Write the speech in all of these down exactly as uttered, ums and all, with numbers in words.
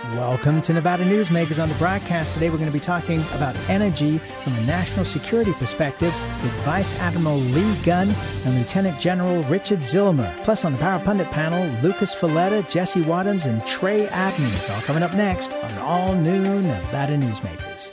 Welcome to Nevada Newsmakers. On the broadcast today, we're going to be talking about energy from a national security perspective with Vice Admiral Lee Gunn and Lieutenant General Richard Zillmer. Plus, on the Power Pundit panel, Lucas Folletta, Jesse Wadhams, and Trey Abney. It's all coming up next on All New Nevada Newsmakers.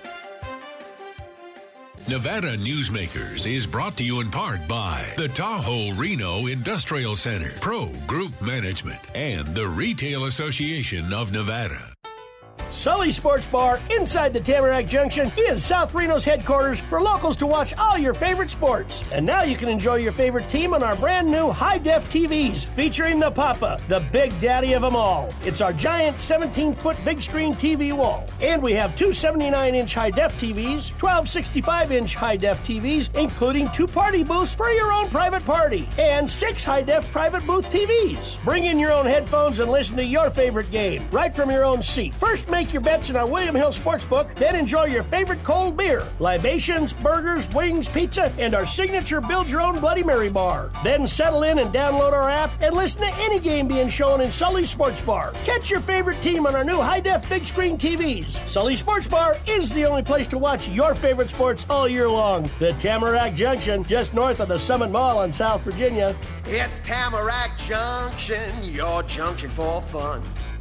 Nevada Newsmakers is brought to you in part by the Tahoe Reno Industrial Center, Pro Group Management, and the Retail Association of Nevada. Sully Sports Bar inside the Tamarack Junction is South Reno's headquarters for locals to watch all your favorite sports. And now you can enjoy your favorite team on our brand new high-def T Vs featuring the Papa, the big daddy of them all. It's our giant seventeen-foot big screen T V wall. And we have two seventy-nine inch high-def T Vs, twelve sixty-five inch high-def T Vs, including two party booths for your own private party, and six high-def private booth T Vs. Bring in your own headphones and listen to your favorite game right from your own seat. First, make your bets in our William Hill Sportsbook, then enjoy your favorite cold beer, libations, burgers, wings, pizza, and our signature build-your-own Bloody Mary bar. Then settle in and download our app and listen to any game being shown in Sully's Sports Bar. Catch your favorite team on our new high-def big screen T Vs. Sully Sports Bar is the only place to watch your favorite sports all year long. The Tamarack Junction, just north of the Summit Mall in South Virginia. It's Tamarack Junction, your junction for fun.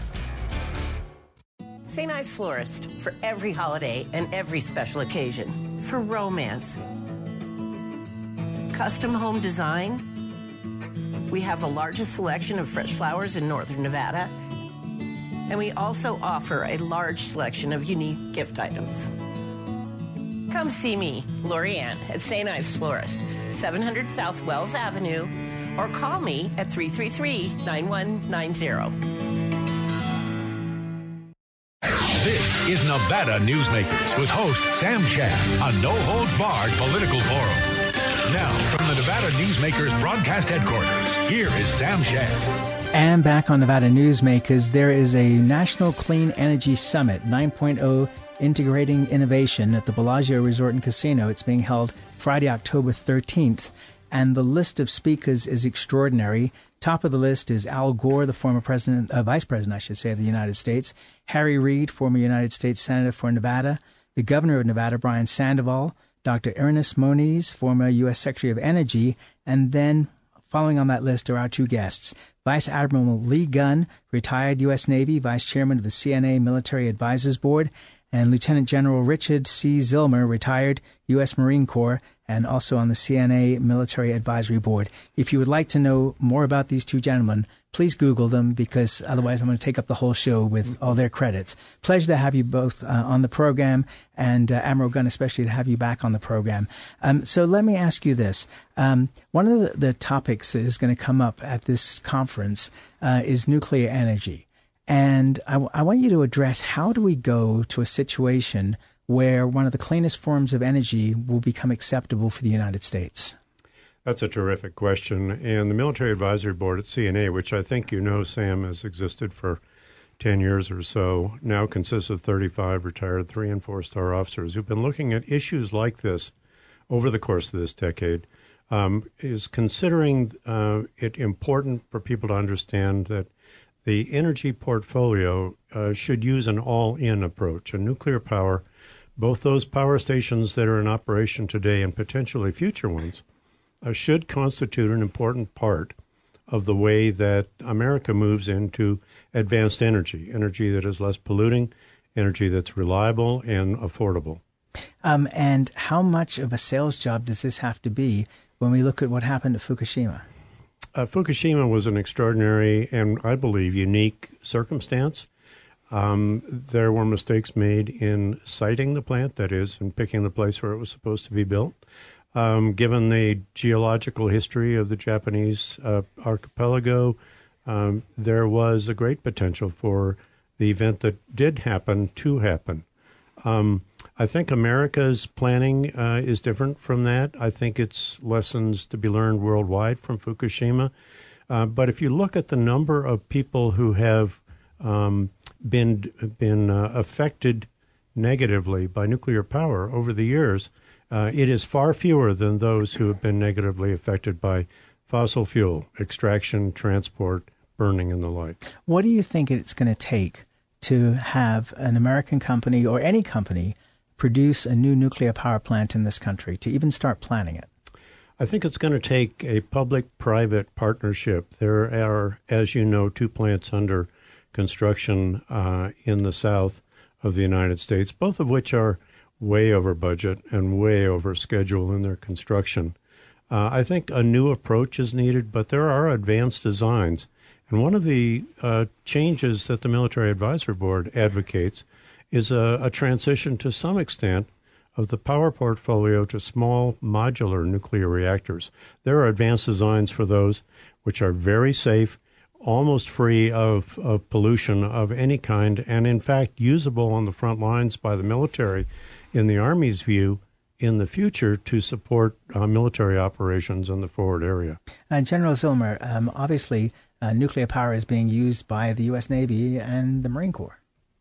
Saint Ives Florist, for every holiday and every special occasion. For romance. Custom home design. We have the largest selection of fresh flowers in northern Nevada. And we also offer a large selection of unique gift items. Come see me, Lori Ann, at Saint Ives Florist, seven hundred South Wells Avenue, or call me at three three three, nine one nine zero. This is Nevada Newsmakers with host Sam Shad, a no-holds-barred political forum. Now, from the Nevada Newsmakers broadcast headquarters, here is Sam Shad. And back on Nevada Newsmakers, there is a National Clean Energy Summit nine point oh Integrating Innovation at the Bellagio Resort and Casino. It's being held Friday, October thirteenth. And the list of speakers is extraordinary. Top of the list is Al Gore, the former president, uh, vice president, I should say, of the United States. Harry Reid, former United States Senator for Nevada. The governor of Nevada, Brian Sandoval. Doctor Ernest Moniz, former U S Secretary of Energy. And then, following on that list, are our two guests. Vice Admiral Lee Gunn, retired U S Navy, vice chairman of the C N A Military Advisors Board. And Lieutenant General Richard C. Zillmer, retired U S Marine Corps, and also on the C N A Military Advisory Board. If you would like to know more about these two gentlemen, please Google them, because otherwise I'm going to take up the whole show with all their credits. Pleasure to have you both uh, on the program, and uh, Admiral Gunn especially to have you back on the program. Um, so let me ask you this. Um, one of the, the topics that is going to come up at this conference uh, is nuclear energy. And I, w- I want you to address, how do we go to a situation where one of the cleanest forms of energy will become acceptable for the United States? That's a terrific question. And the Military Advisory Board at C N A, which I think you know, Sam, has existed for ten years or so, now consists of thirty-five retired three- and four-star officers who've been looking at issues like this over the course of this decade, um, is considering uh, it important for people to understand that the energy portfolio uh, should use an all-in approach. And nuclear power, both those power stations that are in operation today and potentially future ones, uh, should constitute an important part of the way that America moves into advanced energy, energy that is less polluting, energy that's reliable and affordable. Um, and how much of a sales job does this have to be when we look at what happened at Fukushima? Uh, Fukushima was an extraordinary and, I believe, unique circumstance. Um, there were mistakes made in siting the plant, that is, in picking the place where it was supposed to be built. Um, given the geological history of the Japanese uh, archipelago, um, there was a great potential for the event that did happen to happen. Um, I think America's planning uh, is different from that. I think it's lessons to be learned worldwide from Fukushima. Uh, but if you look at the number of people who have um, been been uh, affected negatively by nuclear power over the years, uh, it is far fewer than those who have been negatively affected by fossil fuel extraction, transport, burning, and the like. What do you think it's going to take to have an American company or any company produce a new nuclear power plant in this country, to even start planning it? I think it's going to take a public-private partnership. There are, as you know, two plants under construction uh, in the south of the United States, both of which are way over budget and way over schedule in their construction. Uh, I think a new approach is needed, but there are advanced designs. And one of the uh, changes that the Military Advisory Board advocates is a, a transition to some extent of the power portfolio to small modular nuclear reactors. There are advanced designs for those which are very safe, almost free of, of pollution of any kind, and in fact usable on the front lines by the military, in the Army's view, in the future to support uh, military operations in the forward area. And General Zillmer, um, obviously uh, nuclear power is being used by the U S Navy and the Marine Corps.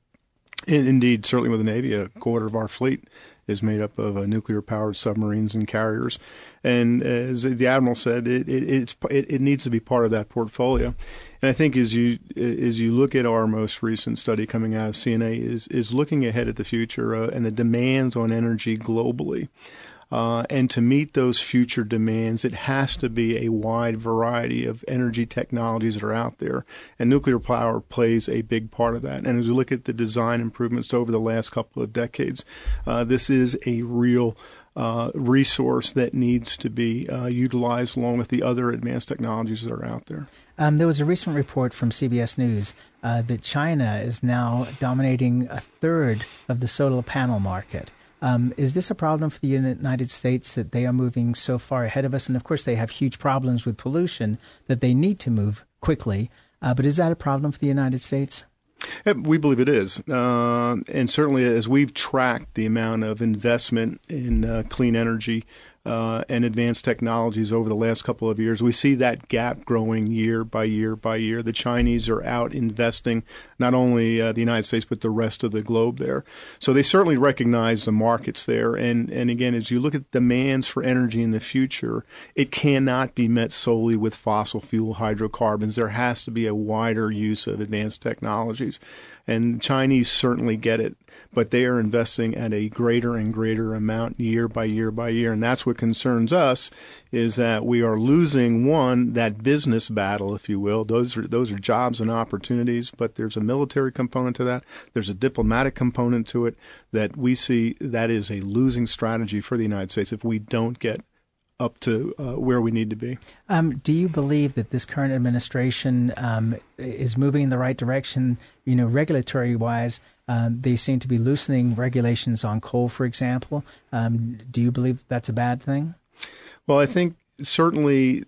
Indeed, certainly with the Navy, a quarter of our fleet is made up of uh, nuclear-powered submarines and carriers. And as the Admiral said, it, it, it's, it, it needs to be part of that portfolio. And I think as you as you look at our most recent study coming out of C N A is, is looking ahead at the future uh, and the demands on energy globally. Uh, and to meet those future demands, it has to be a wide variety of energy technologies that are out there. And nuclear power plays a big part of that. And as we look at the design improvements over the last couple of decades, uh, this is a real uh, resource that needs to be uh, utilized along with the other advanced technologies that are out there. Um, there was a recent report from C B S News uh, that China is now dominating a third of the solar panel market. Um, is this a problem for the United States that they are moving so far ahead of us? And of course, they have huge problems with pollution that they need to move quickly. Uh, but is that a problem for the United States? We believe it is. Uh, and certainly as we've tracked the amount of investment in uh, clean energy uh, and advanced technologies over the last couple of years, we see that gap growing year by year by year. The Chinese are out investing not only uh, the United States but the rest of the globe there. So they certainly recognize the markets there. And, and again, as you look at demands for energy in the future, it cannot be met solely with fossil fuel hydrocarbons. There has to be a wider use of advanced technologies. And Chinese certainly get it, but they are investing at a greater and greater amount year by year by year. And that's what concerns us, is that we are losing, one, that business battle, if you will. Those are, those are jobs and opportunities, but there's a military component to that. There's a diplomatic component to it that we see that is a losing strategy for the United States if we don't get up to uh, where we need to be. Um, do you believe that this current administration um, is moving in the right direction? You know, regulatory-wise, um, they seem to be loosening regulations on coal, for example. Um, do you believe that's a bad thing? Well, I think certainly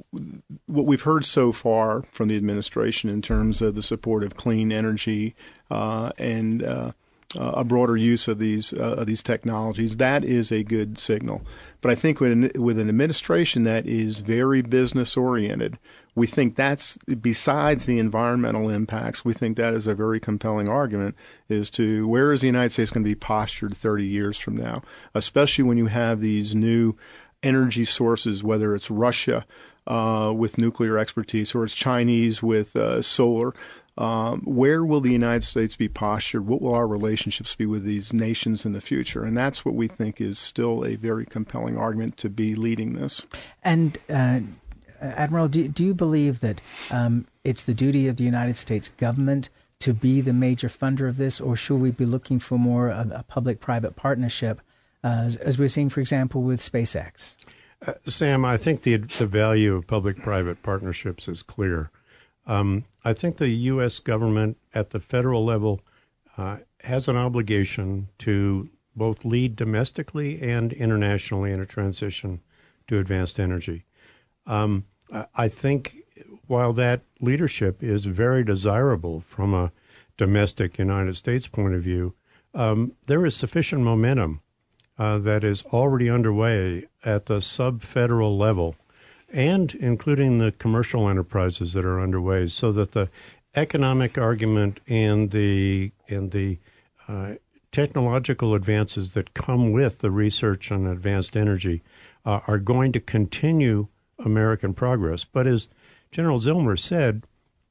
what we've heard so far from the administration in terms of the support of clean energy uh, and uh, Uh, a broader use of these uh, of these technologies, that is a good signal. But I think with an, with an administration that is very business oriented, we think that's, besides the environmental impacts, we think that is a very compelling argument as to where is the United States going to be postured thirty years from now, especially when you have these new energy sources, whether it's Russia uh, with nuclear expertise or it's Chinese with uh, solar. Um, where will the United States be postured? What will our relationships be with these nations in the future? And that's what we think is still a very compelling argument to be leading this. And uh, Admiral, do, do you believe that um, it's the duty of the United States government to be the major funder of this, or should we be looking for more of a public-private partnership, uh, as, as we're seeing, for example, with SpaceX? Uh, Sam, I think the the value of public-private partnerships is clear. Um, I think the U S government at the federal level uh, has an obligation to both lead domestically and internationally in a transition to advanced energy. Um, I think while that leadership is very desirable from a domestic United States point of view, um, there is sufficient momentum uh, that is already underway at the sub-federal level, and including the commercial enterprises that are underway, so that the economic argument and the and the uh, technological advances that come with the research on advanced energy uh, are going to continue American progress. But as General Zillmer said,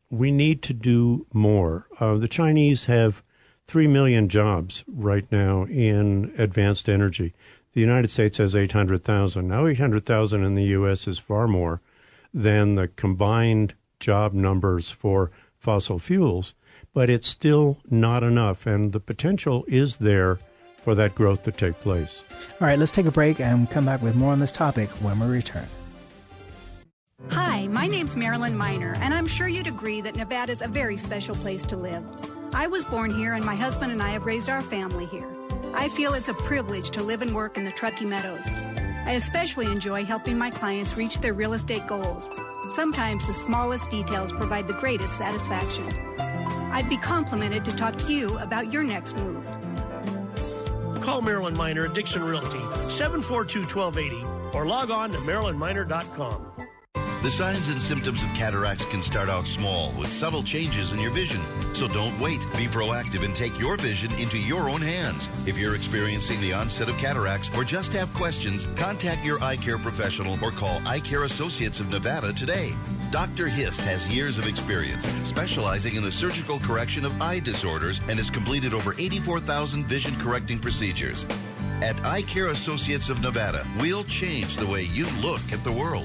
we need to do more. Uh, the Chinese have three million jobs right now in advanced energy. The United States has eight hundred thousand. Now eight hundred thousand in the U S is far more than the combined job numbers for fossil fuels, but it's still not enough, and the potential is there for that growth to take place. All right, let's take a break and come back with more on this topic when we return. Hi, my name's Marilyn Miner, and I'm sure you'd agree that Nevada's a very special place to live. I was born here, and my husband and I have raised our family here. I feel it's a privilege to live and work in the Truckee Meadows. I especially enjoy helping my clients reach their real estate goals. Sometimes the smallest details provide the greatest satisfaction. I'd be complimented to talk to you about your next move. Call Marilyn Miner at Dixon Realty, seven four two, one two eight zero, or log on to marilyn miner dot com. The signs and symptoms of cataracts can start out small with subtle changes in your vision. So don't wait. Be proactive and take your vision into your own hands. If you're experiencing the onset of cataracts or just have questions, contact your eye care professional or call Eye Care Associates of Nevada today. Doctor Hiss has years of experience specializing in the surgical correction of eye disorders and has completed over eighty-four thousand vision correcting procedures. At Eye Care Associates of Nevada, we'll change the way you look at the world.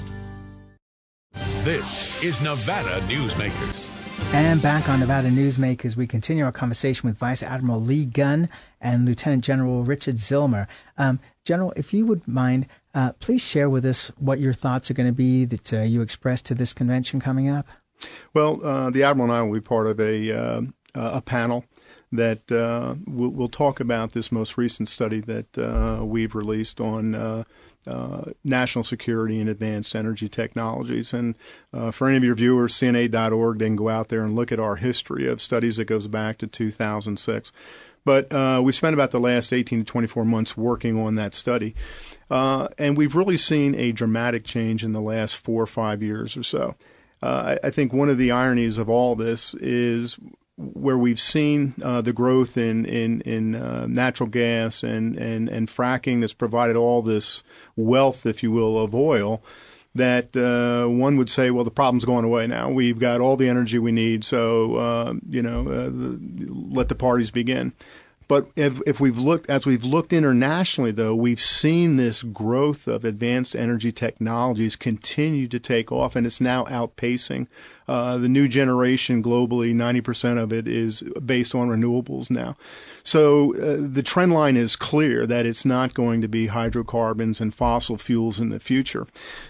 This is Nevada Newsmakers. And back on Nevada Newsmakers, we continue our conversation with Vice Admiral Lee Gunn and Lieutenant General Richard Zillmer. Um, General, if you would mind, uh, please share with us what your thoughts are going to be that uh, you expressed to this convention coming up. Well, uh, the Admiral and I will be part of a uh, a panel that uh, we'll, we'll talk about this most recent study that uh, we've released on uh, uh, national security and advanced energy technologies. And uh, for any of your viewers, C N A dot org, they can go out there and look at our history of studies that goes back to two thousand six. But uh, we spent about the last eighteen to twenty-four months working on that study. Uh, and we've really seen a dramatic change in the last four or five years or so. Uh, I, I think one of the ironies of all this is where we've seen uh, the growth in in, in uh, natural gas and, and, and fracking that's provided all this wealth, if you will, of oil, that uh, one would say, well, the problem's going away now. We've got all the energy we need, so uh, you know, uh, the, let the parties begin. But if, if we've looked, as we've looked internationally, though, we've seen this growth of advanced energy technologies continue to take off, and it's now outpacing. Uh, the new generation globally, ninety percent of it is based on renewables now. So uh, the trend line is clear that it's not going to be hydrocarbons and fossil fuels in the future.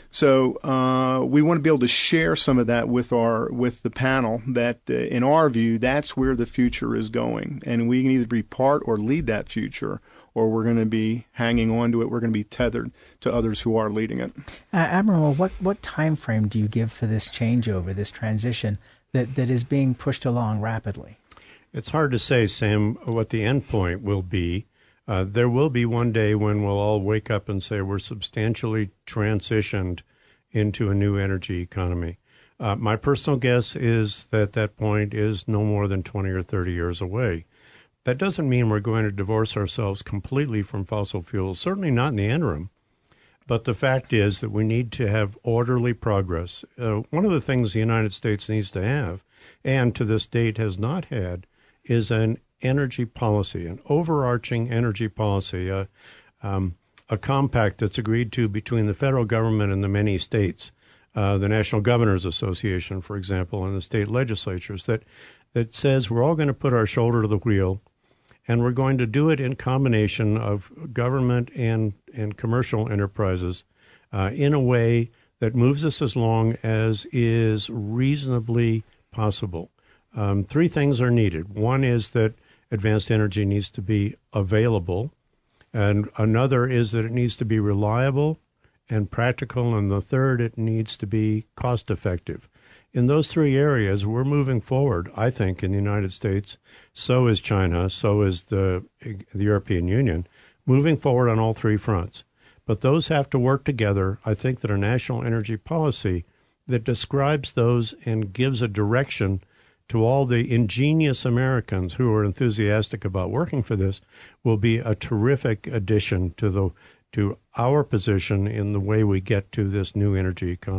So uh, we want to be able to share some of that with our with the panel. That uh, in our view, that's where the future is going, and we can either be part or lead that future, or we're going to be hanging on to it. We're going to be tethered to others who are leading it. Uh, Admiral, what what time frame do you give for this changeover, this transition that, that is being pushed along rapidly? It's hard to say, Sam, what the end point will be. Uh, there will be one day when we'll all wake up and say we're substantially transitioned into a new energy economy. Uh, my personal guess is that that point is no more than twenty or thirty years away. That doesn't mean we're going to divorce ourselves completely from fossil fuels, certainly not in the interim. But the fact is that we need to have orderly progress. Uh, one of the things the United States needs to have, and to this date has not had, is an energy policy, an overarching energy policy, uh, um, a compact that's agreed to between the federal government and the many states, uh, the National Governors Association, for example, and the state legislatures, that, that says we're all going to put our shoulder to the wheel, and we're going to do it in combination of government and, and commercial enterprises uh, in a way that moves us as long as is reasonably possible. Um, three things are needed. One is that advanced energy needs to be available, and another is that it needs to be reliable and practical, and the third, it needs to be cost-effective. In those three areas, we're moving forward, I think, in the United States. So is China, so is the, the European Union, moving forward on all three fronts. But those have to work together. I think that a national energy policy that describes those and gives a direction to all the ingenious Americans who are enthusiastic about working for this will be a terrific addition to the to our position in the way we get to this new energy economy.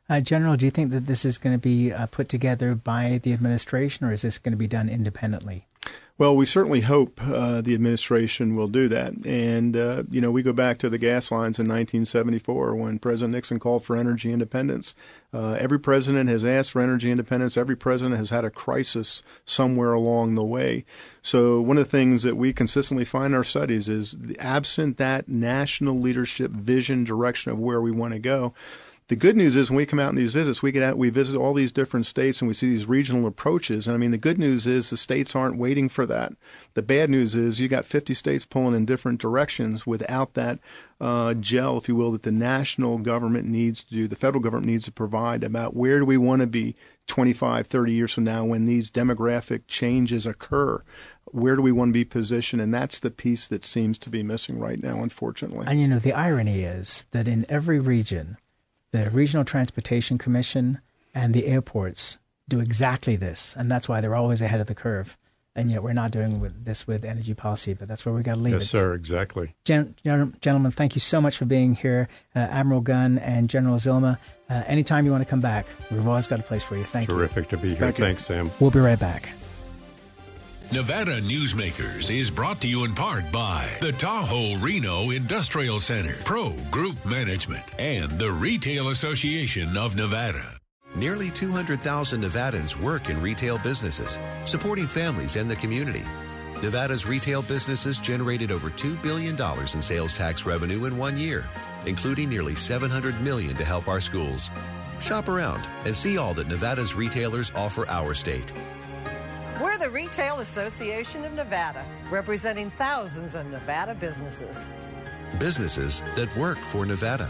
Uh, General, do you think that this is going to be uh, put together by the administration, or is this going to be done independently? Well, we certainly hope uh, the administration will do that. And, uh, you know, we go back to the gas lines in nineteen seventy-four when President Nixon called for energy independence. Uh, every president has asked for energy independence. Every president has had a crisis somewhere along the way. So one of the things that we consistently find in our studies is, absent that national leadership vision, direction of where we want to go, the good news is when we come out in these visits, we get out, we visit all these different states and we see these regional approaches. And I mean, the good news is the states aren't waiting for that. The bad news is you got fifty states pulling in different directions without that uh, gel, if you will, that the national government needs to do, the federal government needs to provide about where do we want to be twenty-five, thirty years from now when these demographic changes occur. Where do we want to be positioned? And that's the piece that seems to be missing right now, unfortunately. And, you know, the irony is that in every region, the Regional Transportation Commission and the airports do exactly this, and that's why they're always ahead of the curve. And yet we're not doing with this with energy policy, but that's where we got to leave yes, it. Yes, sir, exactly. Gen- gentlemen, thank you so much for being here. Uh, Admiral Gunn and General Zillmer, uh, anytime you want to come back, we've always got a place for you. Thank Terrific you. to be here. Thank Thanks, Sam. We'll be right back. Nevada Newsmakers is brought to you in part by the Tahoe Reno Industrial Center, Pro Group Management, and the Retail Association of Nevada. Nearly two hundred thousand Nevadans work in retail businesses, supporting families and the community. Nevada's retail businesses generated over two billion dollars in sales tax revenue in one year, including nearly seven hundred million dollars to help our schools. Shop around and see all that Nevada's retailers offer our state. We're the Retail Association of Nevada, representing thousands of Nevada businesses. Businesses that work for Nevada.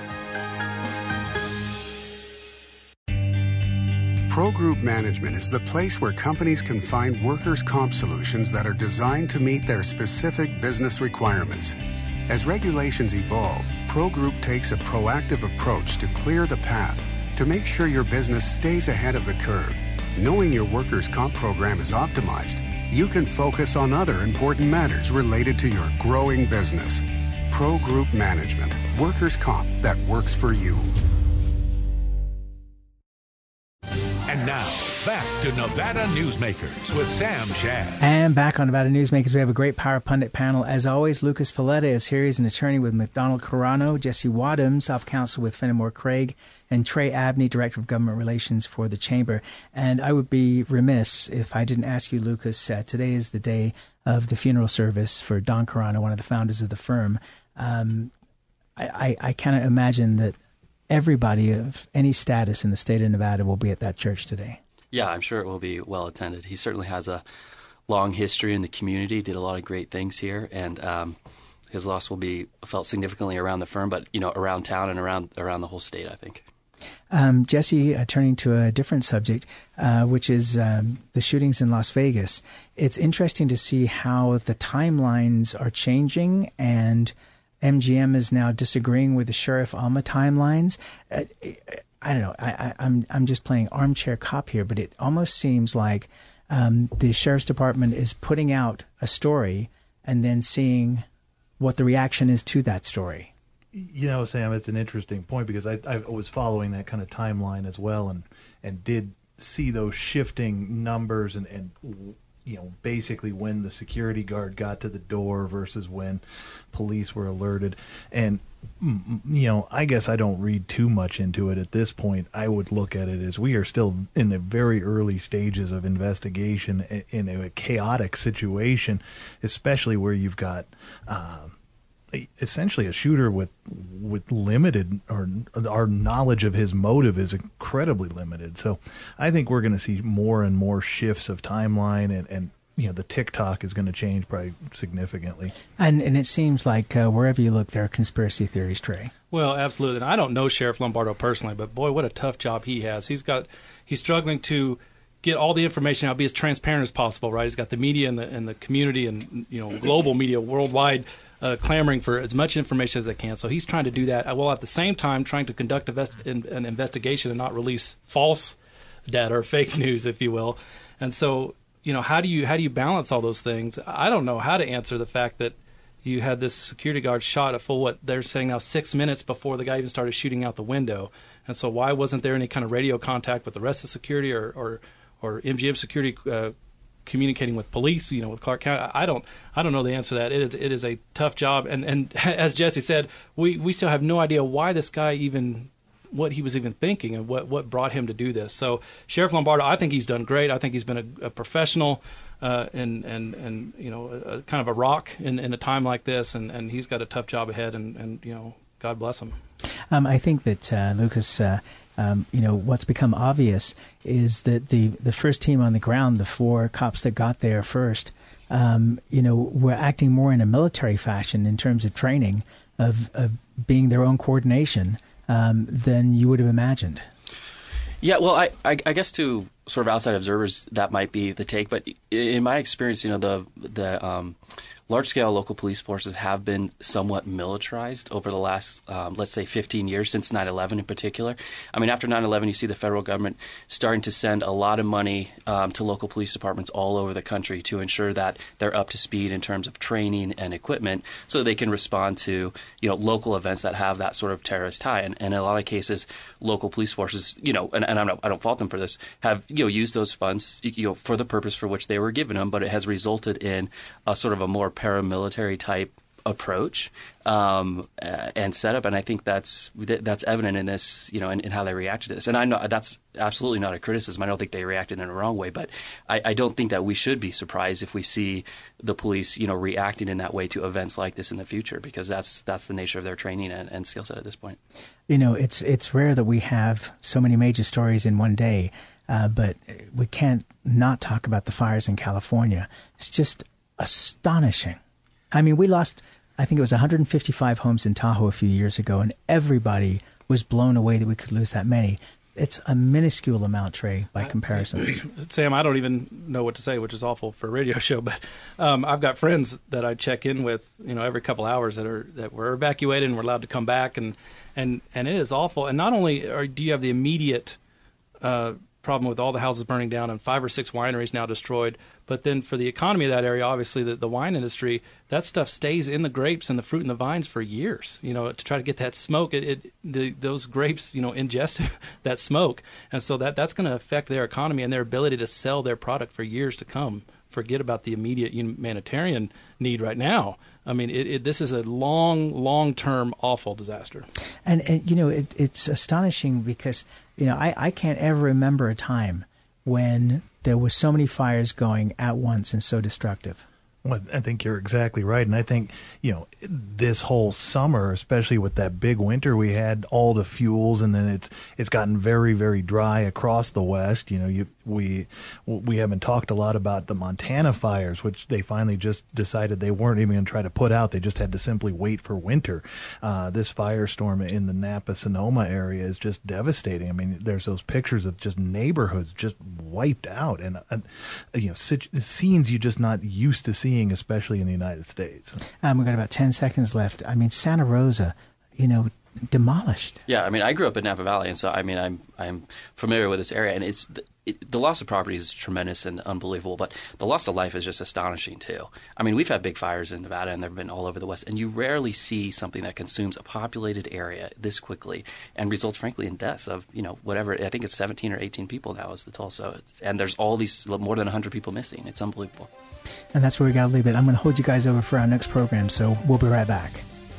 Pro Group Management is the place where companies can find workers' comp solutions that are designed to meet their specific business requirements. As regulations evolve, Pro Group takes a proactive approach to clear the path to make sure your business stays ahead of the curve. Knowing your workers' comp program is optimized, you can focus on other important matters related to your growing business. Pro Group Management, workers' comp that works for you. And now, back to Nevada Newsmakers with Sam Shad. And back on Nevada Newsmakers, we have a great Power Pundit panel. As always, Lucas Falletta is here. He's an attorney with McDonald Carano, Jesse Wadham, self-counsel with Fenimore Craig, and Trey Abney, Director of Government Relations for the Chamber. And I would be remiss if I didn't ask you, Lucas, uh, today is the day of the funeral service for Don Carano, one of the founders of the firm. Um, I, I, I cannot imagine that everybody of any status in the state of Nevada will be at that church today. Yeah, I'm sure it will be well attended. He certainly has a long history in the community, did a lot of great things here, and um, his loss will be felt significantly around the firm, but you know, around town and around around the whole state, I think. Um, Jesse, uh, turning to a different subject, uh, which is um, the shootings in Las Vegas. It's interesting to see how the timelines are changing, and M G M is now disagreeing with the Sheriff Alma timelines. Uh, I don't know. I, I, I'm I'm just playing armchair cop here, but it almost seems like um, the Sheriff's Department is putting out a story and then seeing what the reaction is to that story. You know, Sam, it's an interesting point because I, I was following that kind of timeline as well, and and did see those shifting numbers and and. you know, basically when the security guard got to the door versus when police were alerted. And, you know, I guess I don't read too much into it at this point. I would look at it as we are still in the very early stages of investigation in a chaotic situation, especially where you've got um, essentially a shooter with with limited, or our knowledge of his motive is incredibly limited. So I think we're going to see more and more shifts of timeline, and, and you know, the TikTok is going to change probably significantly. And and it seems like uh, wherever you look, there are conspiracy theories, Trey. Well, absolutely. And I don't know Sheriff Lombardo personally, but boy, what a tough job he has. He's got he's struggling to get all the information out, be as transparent as possible, right? He's got the media and the and the community and, you know, global media worldwide Uh, clamoring for as much information as they can. So he's trying to do that, while at the same time trying to conduct invest- in, an investigation and not release false data or fake news, if you will. And so, you know, how do you how do you balance all those things? I don't know how to answer the fact that, you had this security guard shot a full, what they're saying now, six minutes before the guy even started shooting out the window. And so why wasn't there any kind of radio contact with the rest of security or, or, or M G M security uh, communicating with police, you know, with Clark County? I don't I don't know the answer to that. It is it is a tough job. And, and as Jesse said, we, we still have no idea why this guy even, what he was even thinking and what, what brought him to do this. So Sheriff Lombardo, I think he's done great. I think he's been a, a professional uh, and, and, and, you know, a, a kind of a rock in, in a time like this. And, and he's got a tough job ahead, and, and you know, God bless him. Um, I think that, uh, Lucas, uh, um, you know, what's become obvious is that the, the first team on the ground, the four cops that got there first, um, you know, were acting more in a military fashion in terms of training, of, of being their own coordination um, than you would have imagined. Yeah, well, I, I, I guess to sort of outside observers, that might be the take. But in my experience, you know, the the um, large-scale local police forces have been somewhat militarized over the last, um, let's say, fifteen years, since nine eleven in particular. I mean, after nine eleven, you see the federal government starting to send a lot of money um, to local police departments all over the country to ensure that they're up to speed in terms of training and equipment so they can respond to, you know, local events that have that sort of terrorist tie. And, and in a lot of cases, local police forces, you know, and, and I'm not, I don't fault them for this, have, you know, used those funds, you know, for the purpose for which they were given them, but it has resulted in a sort of a more paramilitary type approach um, uh, and setup, and I think that's that's evident in this, you know, in, in how they reacted to this. And I know that's absolutely not a criticism. I don't think they reacted in a wrong way, but I, I don't think that we should be surprised if we see the police, you know, reacting in that way to events like this in the future, because that's that's the nature of their training and, and skill set at this point. You know, it's it's rare that we have so many major stories in one day, uh, but we can't not talk about the fires in California. It's just astonishing. I mean, we lost, I think it was one hundred fifty-five homes in Tahoe a few years ago, and everybody was blown away that we could lose that many. It's a minuscule amount, Trey, by comparison. Sam, I don't even know what to say, which is awful for a radio show, but um, I've got friends that I check in with, you know, every couple hours that are that were evacuated and were allowed to come back, and and, and it is awful. And not only are, do you have the immediate uh, problem with all the houses burning down and five or six wineries now destroyed, but then for the economy of that area, obviously the, the wine industry, that stuff stays in the grapes and the fruit and the vines for years, you know, to try to get that smoke. It, it the, those grapes, you know, ingest that smoke. And so that that's going to affect their economy and their ability to sell their product for years to come. Forget about the immediate humanitarian need right now. I mean, it, it, this is a long, long-term awful disaster. And, and you know, it, it's astonishing because, you know, I, I can't ever remember a time when there was so many fires going at once and so destructive. Well, I think you're exactly right. And I think, you know, this whole summer, especially with that big winter we had, all the fuels, and then it's it's gotten very, very dry across the West. You know, you, we we haven't talked a lot about the Montana fires, which they finally just decided they weren't even going to try to put out. They just had to simply wait for winter. Uh, this firestorm in the Napa-Sonoma area is just devastating. I mean, there's those pictures of just neighborhoods just wiped out, and, and you know, scenes you're just not used to seeing, especially in the United States. Um, we've got about ten seconds left. I mean, Santa Rosa, you know, demolished. Yeah, I mean, I grew up in Napa Valley, and so I mean, I'm I'm familiar with this area, and it's it, the loss of property is tremendous and unbelievable, but the loss of life is just astonishing too. I mean, we've had big fires in Nevada, and they've been all over the West, and you rarely see something that consumes a populated area this quickly and results, frankly, in deaths of, you know, whatever. I think it's seventeen or eighteen people now is the toll. So, it's, and there's all these more than one hundred people missing. It's unbelievable. And that's where we got to leave it. I'm going to hold you guys over for our next program, so we'll be right back.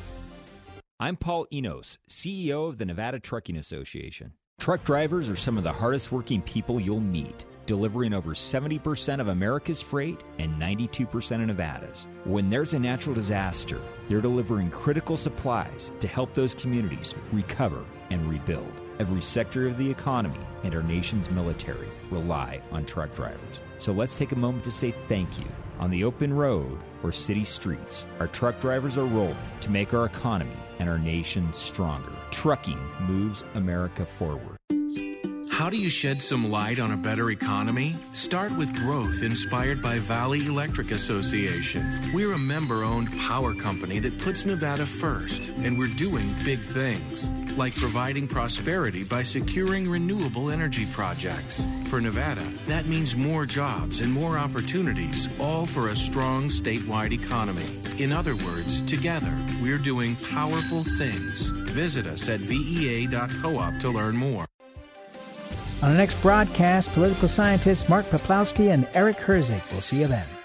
I'm Paul Enos, C E O of the Nevada Trucking Association. Truck drivers are some of the hardest working people you'll meet, delivering over seventy percent of America's freight and ninety-two percent of Nevada's. When there's a natural disaster, they're delivering critical supplies to help those communities recover and rebuild. Every sector of the economy and our nation's military rely on truck drivers. So let's take a moment to say thank you. On the open road or city streets, our truck drivers are rolling to make our economy and our nation stronger. Trucking moves America forward. How do you shed some light on a better economy? Start with growth inspired by Valley Electric Association. We're a member-owned power company that puts Nevada first, and we're doing big things, like providing prosperity by securing renewable energy projects. For Nevada, that means more jobs and more opportunities, all for a strong statewide economy. In other words, together, we're doing powerful things. Visit us at V E A dot coop to learn more. On the next broadcast, political scientists Mark Poplawski and Eric Herzig. We'll see you then.